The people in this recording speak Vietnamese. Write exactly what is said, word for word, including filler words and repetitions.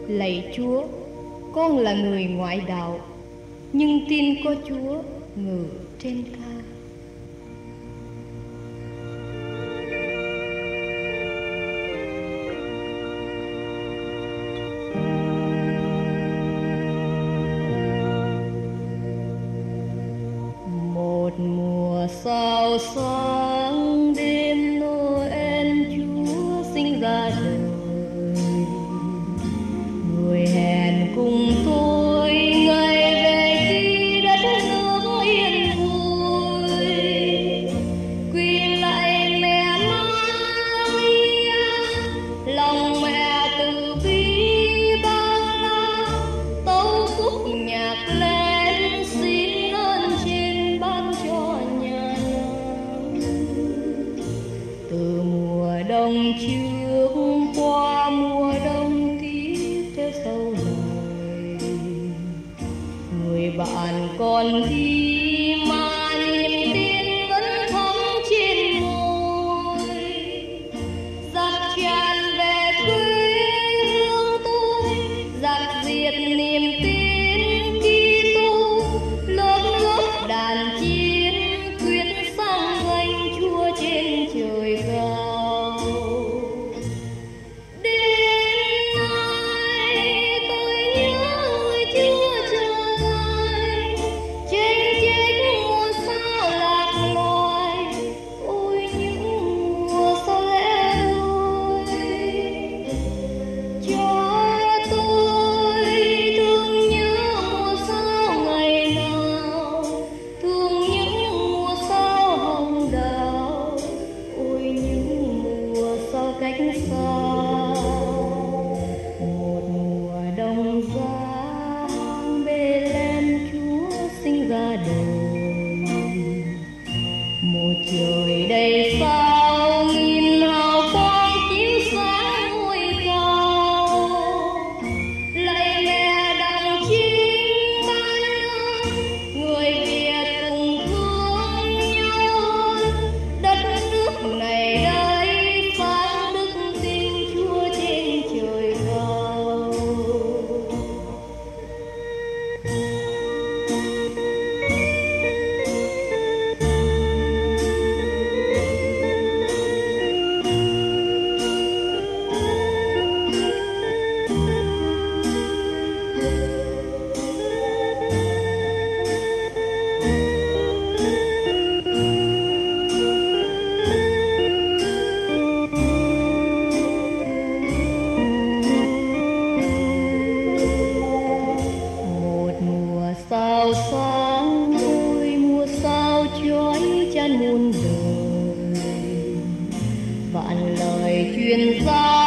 Lạy Chúa, con là người ngoại đạo, nhưng tin có Chúa ngự trên cao. Một mùa sao sáng đêm Noel Chúa sinh ra đời, người hẹn cùng tôi ngày về khi đất nước yên vui. Quy lạy mẹ Maria, lòng mẹ từ bi bao la, tấu khúc nhạc lên xin ơn trên ban cho nhà nàng. Từ mùa đông trước qua mùa đông tiếp theo sau này, người bạn còn đi mà niềm tin vẫn thắm trên môi. Giặc tràn về quê hương tôi, giặc diệt niềm tin Kitô, lớp lớp đàn chiến quyết sang danh Chúa trên trời cao. Đến nay tôi nhớ người Chúa trời, chênh chênh mùa sao lạc loài, ôi những mùa sao lẻ loi. Cho tôi thương nhớ mùa sao ngày nào, thương những mùa sao hồng đào, ôi những mùa sao cách xa. Một mùa đông giá Bethlehem Chúa sinh ra đời, một trời đầy sao nghìn hào quang chiếu sáng ngôi cao. Lạy mẹ đặng chính ban ơn, người Việt cùng thương nhau, đất nước này đây sáng đức tin Chúa trên trời cao. Một mùa sao sáng ôi mùa sao chói chang muôn đời, vạn lời truyền ra